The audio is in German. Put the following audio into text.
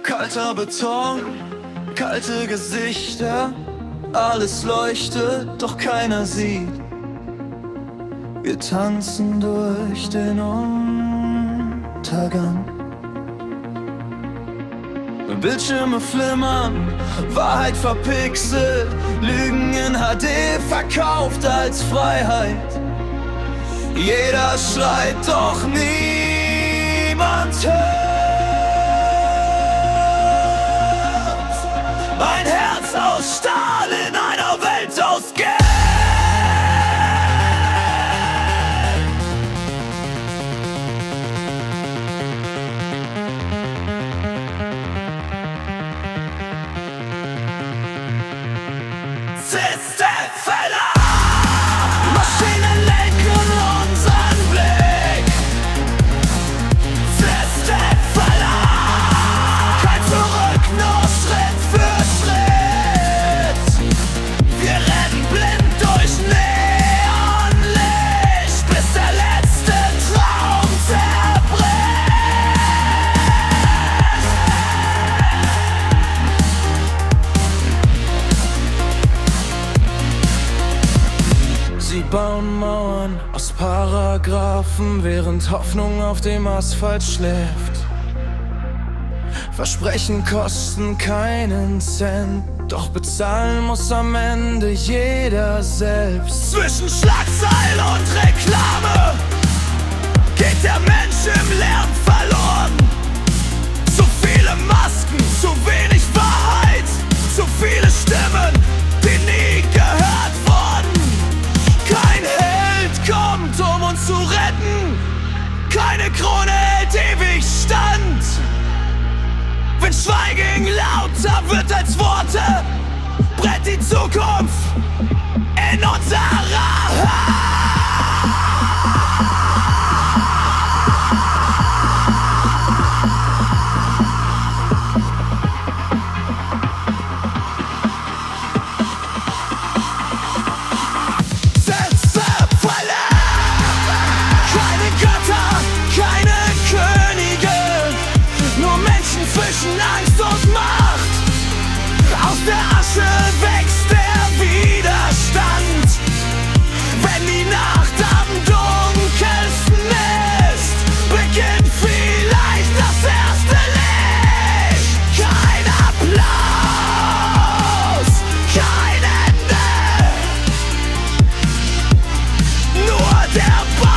Kalter Beton, kalte Gesichter, alles leuchtet, doch keiner sieht. Wir tanzen durch den Untergang. Bildschirme flimmern, Wahrheit verpixelt, Lügen in HD verkauft als Freiheit. Jeder schreit, doch niemand hört. Mein Herz aus Stahl in einer Welt aus Geld. Systemfäller! Maschinen lenken unseren Blick. Systemfäller! Kein Zurück, nur Schritt für Schritt. Wir rennen blind durch Neonlicht, bis der letzte Traum zerbricht. Sie bauen Mauern aus Paragraphen, während Hoffnung auf dem Asphalt schläft. Versprechen kosten keinen Cent, doch bezahlen muss am Ende jeder selbst. Zwischen Schlagzeil und Reklame geht der Mensch im Lärm verloren. Zu viele Masken, zu wenig Wahrheit, zu viele Stimmen, die nie gehört wurden. Kein Held kommt, um uns zu retten, keine Krone hält ewig stand. Wenn Schweigen lauter wird als Worte, brennt die Zukunft in unserer Hand. Selbstverfälle, keine Götter, keine Könige, nur Menschen zwischen Angst und Macht. Aus der Asche wächst der Widerstand. Wenn die Nacht am dunkelsten ist, beginnt vielleicht das erste Licht. Kein Applaus, kein Ende, nur der Ball.